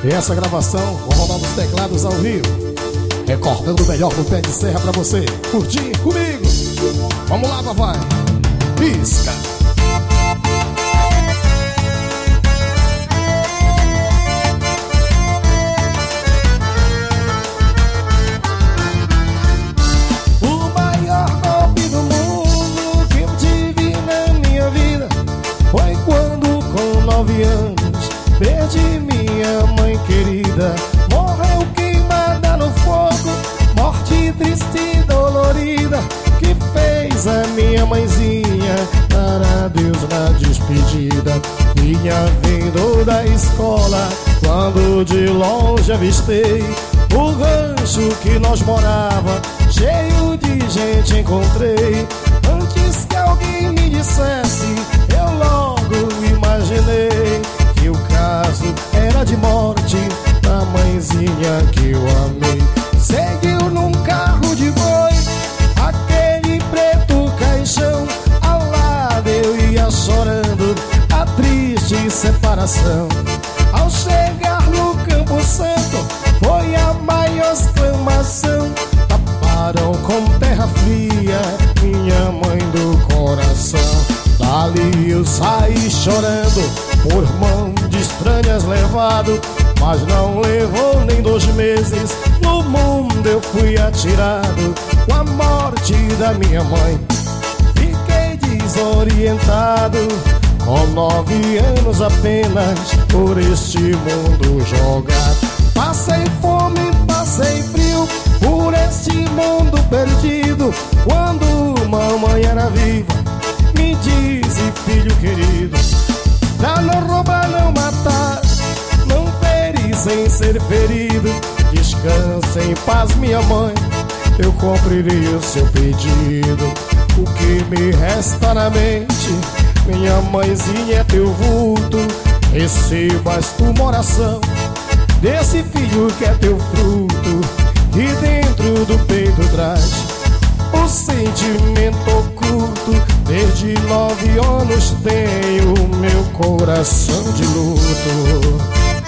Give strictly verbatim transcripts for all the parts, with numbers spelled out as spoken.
E essa gravação, vou rodar os teclados ao vivo, recordando o melhor do Pé de Serra pra você curtir comigo. Vamos lá, papai. Pisca. O maior golpe do mundo que eu tive na minha vida foi quando, com nove anos, perdi minha mãe querida. Morreu queimada no fogo, morte triste e dolorida, que fez a minha mãezinha dar adeus na despedida. Vinha vindo da escola quando de longe avistei o rancho que nós morava, cheio de gente encontrei. Antes que alguém me dissesse, eu logo imaginei que o caso era de morte da mãezinha que eu amei. Seguiu num carro de boi, aquele preto caixão, ao lado eu ia chorando a triste separação. Ao chegar no Campo Santo, foi a maior exclamação: taparam com terra fria minha mãe do coração. Dali eu saí chorando, por mão de estranhas levado, mas não levou nem dois meses, no mundo eu fui atirado. Com a morte da minha mãe fiquei desorientado, com nove anos apenas por este mundo jogado. Passei fome, passei frio por este mundo perdido. Quando mamãe era viva, me disse: filho querido, pra não roubar, não matar, não ferir sem ser ferido, descanse em paz minha mãe, eu cumprirei o seu pedido. O que me resta na mente, minha mãezinha, é teu vulto. Receba esta uma oração desse filho que é teu fruto, que dentro do peito traz o sentimento oculto. Desde nove anos tenho meu coração de luto.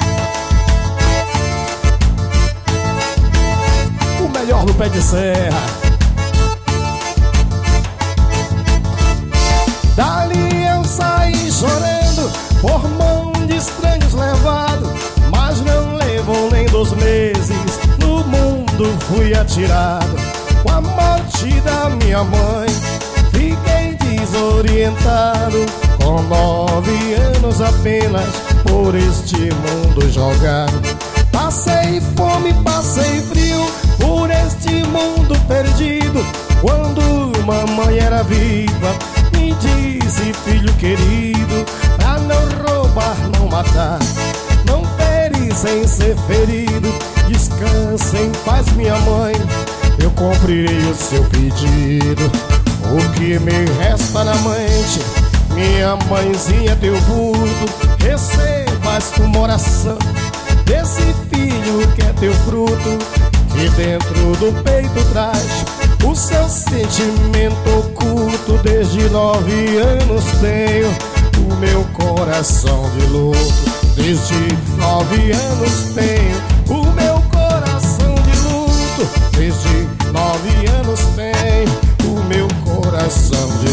O melhor do Pé de Serra. Dali eu saí chorando, por mão de estranhos levado, mas não levou nem dois meses, no mundo fui atirado. Com a morte da minha mãe fiquei desorientado, com nove anos apenas por este mundo jogado. Passei fome, passei frio por este mundo perdido. Quando mamãe era viva, me disse: filho querido, pra não roubar, não matar, não ferir sem ser ferido, descanse em paz minha mãe, eu cumprirei o seu pedido. O que me resta na mente, minha mãezinha, teu vulto. Receba esta uma oração desse filho que é teu fruto, que dentro do peito traz o seu sentimento oculto. Desde nove anos tenho o meu coração de luto. Desde nove anos tenho o meu coração de luto. Desde nove anos tenho o meu coração de